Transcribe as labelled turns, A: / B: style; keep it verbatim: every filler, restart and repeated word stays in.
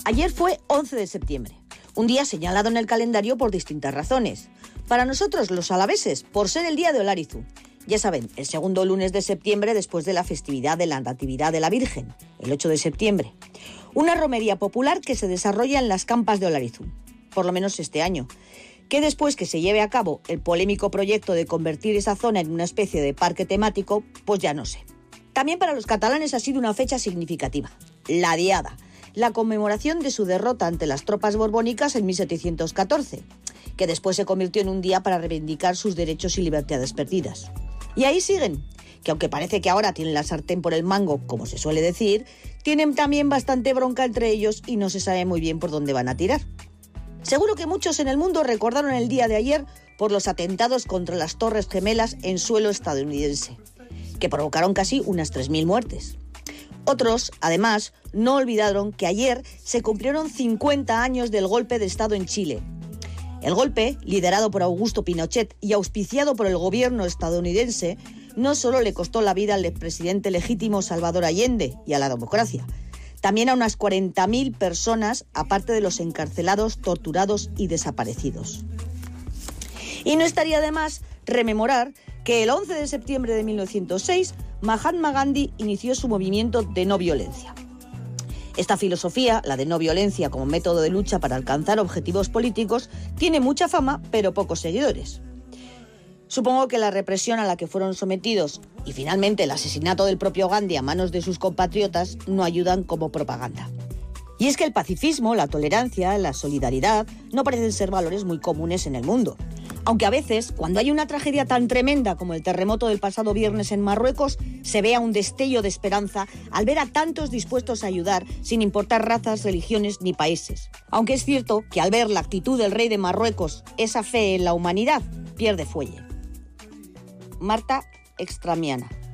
A: Ayer fue once de septiembre, un día señalado en el calendario por distintas razones. Para nosotros, los alaveses, por ser el día de Olarizu. Ya saben, el segundo lunes de septiembre después de la festividad de la Natividad de la Virgen, el ocho de septiembre. Una romería popular que se desarrolla en las campas de Olarizu, por lo menos este año. Que después que se lleve a cabo el polémico proyecto de convertir esa zona en una especie de parque temático, pues ya no sé. También para los catalanes ha sido una fecha significativa, la Diada, la conmemoración de su derrota ante las tropas borbónicas en mil setecientos catorce, que después se convirtió en un día para reivindicar sus derechos y libertades perdidas. Y ahí siguen, que aunque parece que ahora tienen la sartén por el mango, como se suele decir, tienen también bastante bronca entre ellos y no se sabe muy bien por dónde van a tirar. Seguro que muchos en el mundo recordaron el día de ayer por los atentados contra las Torres Gemelas en suelo estadounidense, que provocaron casi unas tres mil muertes. Otros, además, no olvidaron que ayer se cumplieron cincuenta años del golpe de Estado en Chile. El golpe, liderado por Augusto Pinochet y auspiciado por el gobierno estadounidense, no solo le costó la vida al expresidente legítimo Salvador Allende y a la democracia, también a unas cuarenta mil personas, aparte de los encarcelados, torturados y desaparecidos. Y no estaría de más rememorar que el once de septiembre de mil novecientos seis, Mahatma Gandhi inició su movimiento de no violencia. Esta filosofía, la de no violencia como método de lucha para alcanzar objetivos políticos, tiene mucha fama, pero pocos seguidores. Supongo que la represión a la que fueron sometidos y finalmente el asesinato del propio Gandhi a manos de sus compatriotas no ayudan como propaganda. Y es que el pacifismo, la tolerancia, la solidaridad no parecen ser valores muy comunes en el mundo. Aunque a veces, cuando hay una tragedia tan tremenda como el terremoto del pasado viernes en Marruecos, se vea un destello de esperanza al ver a tantos dispuestos a ayudar sin importar razas, religiones ni países. Aunque es cierto que al ver la actitud del rey de Marruecos, esa fe en la humanidad pierde fuelle. Marta Extramiana.